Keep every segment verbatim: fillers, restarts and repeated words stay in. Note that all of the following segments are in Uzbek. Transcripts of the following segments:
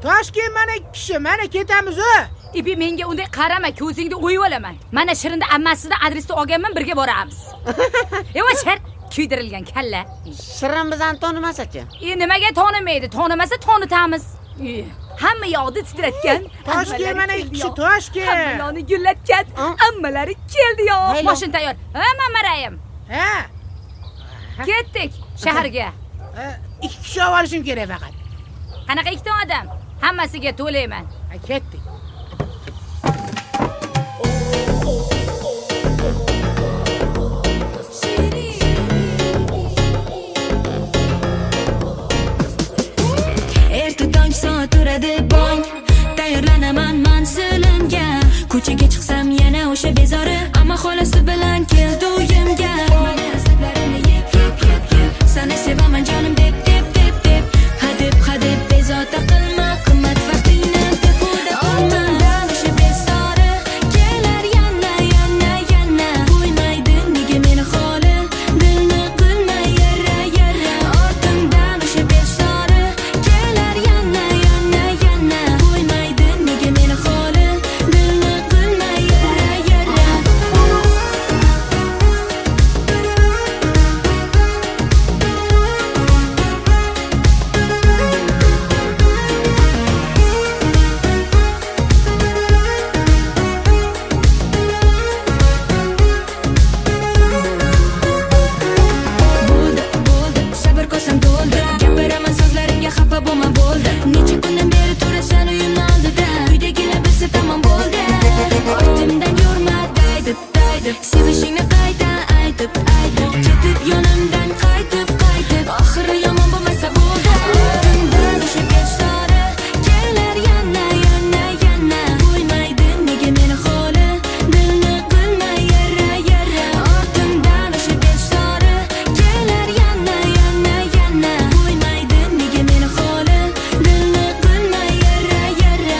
Toshkent mana kishi, mana ketamiz o. Ibi menga unday qarama, ko'zingni o'yib olaman. Mana Shirinda ammasidan adresni olganman, birga boramiz. Yavash, kuydirilgan kalla. Shirin bizani tonimas-chi? E nimaga tonimaydi? Tanimasa tanitamiz. Hamma yoqda titratgan. Toshkent mana kishi, Toshkent. Hammalani gullatgan. Ammalari keldi yo. Mashina tayyor. Ha, Mamarayim. Ha. Ketdik shaharga. Ikki kishi olishim kerak faqat. Qanaqa ikkita odam? Hammasiga to'layman. Ha, ketdik. Erta tong soat turadi bong, tayyorlanaman manzilimga. Ko'chaga chiqsam yana o'sha bezori, ammo xolasi bilan keldi uyimga. Meni asablarimni yeb yeb yeb yeb, seni sevaman jonim deb deb deb deb. Hadeb hadeb bezovta qilma, qimmat vaqtingni behuda olma. O'sha bezori kelar yana yana yana, qo'ymaydi nega meni xoli, dilni qilma yara yara. Ortimdan o'sha bezori kelar yana yana yana, qo'ymaydi nega meni xoli, dilni qilma yara yara. Bo'ldi, bo'ldi, sabr kosam to'ldi. Gapiraman so'zlarimga xafa bo'lma bo'ldi. Necha kundan beri turasan uyim oldida. Uydagilar bilsa tamom bo'ldi. Ortimdan yurma daydi, daydi. Sevishingni qayta aytib, aytib. Ketib yonimdan qaytib, qaytib. Oxiri yomon bo'lmasa bo'ldi. Ortimdan o'sha bezori kelar yana yana yana, qo'ymaydi nega meni xoli, dilni qilma yara yara. Ortimdan o'sha bezori kelar yana yana yana, qo'ymaydi nega meni xoli, dilni qilma yara yara.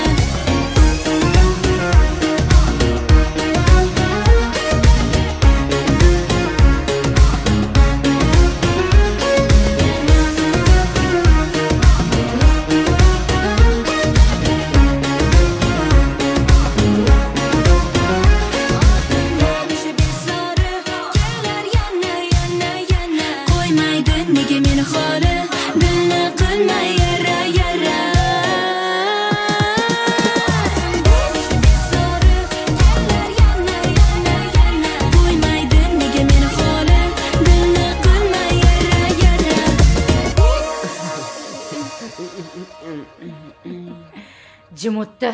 Qo'ymaydi nega meni xoli, dilni qilma yara yara. Qo'ymaydi nega meni xoli, dilni qilma yara yara. Jim o'tdi.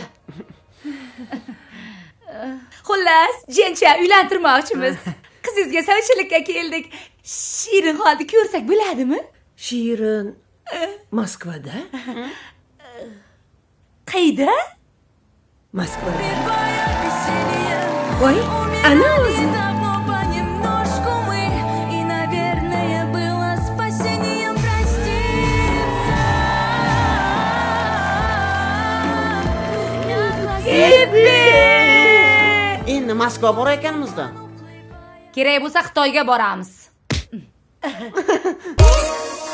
Xullas, jencha uylantirmoqchimiz. Qizingizga savchilikka keldik. Shirin holda ko'rsak bo'ladimi? Shirin Moskvada? Qayda? Moskvada. Voy, ana o'zi. Endi Moskva bor ekanmiz-da. Kerak bo'lsa Xitoyga boramiz.